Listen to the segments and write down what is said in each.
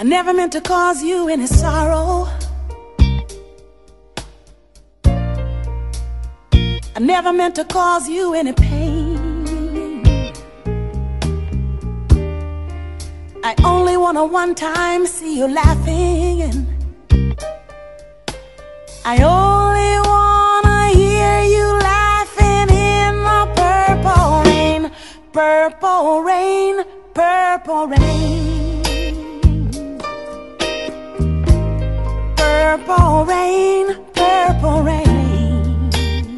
never meant to cause you any sorrow. I never meant to cause you any pain. I only wanna one time see you laughing, and I only wanna hear you laughing in the purple rain, purple rain, purple rain, purple rain, purple rain,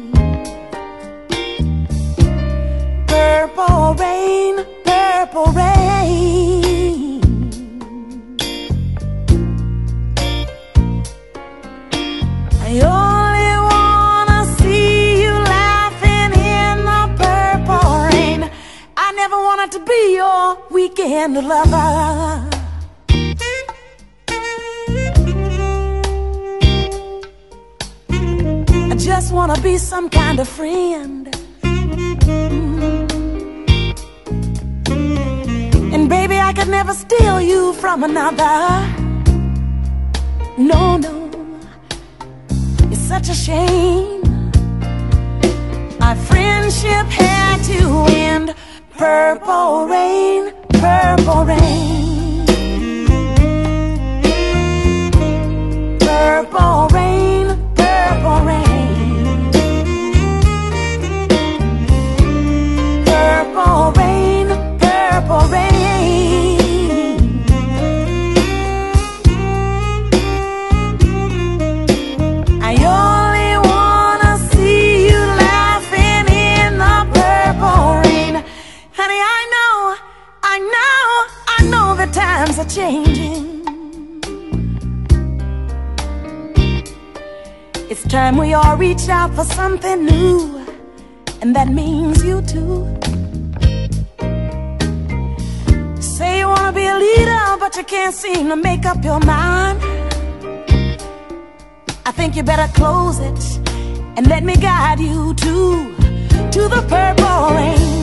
purple rain, purple rain. I only wanna see you laughing in the purple rain. I never wanted to be your weekend lover. I just wanna be some kind of friend. And baby, I could never steal you from another. No, no. Such a shame. Our friendship had to end. Purple rain, purple rain, purple rain, purple rain, purple rain, purple rain. Times are changing. It's time we all reach out for something new, and that means you too. Say you wanna be a leader, but you can't seem to make up your mind. I think you better close it and let me guide you to the purple rain.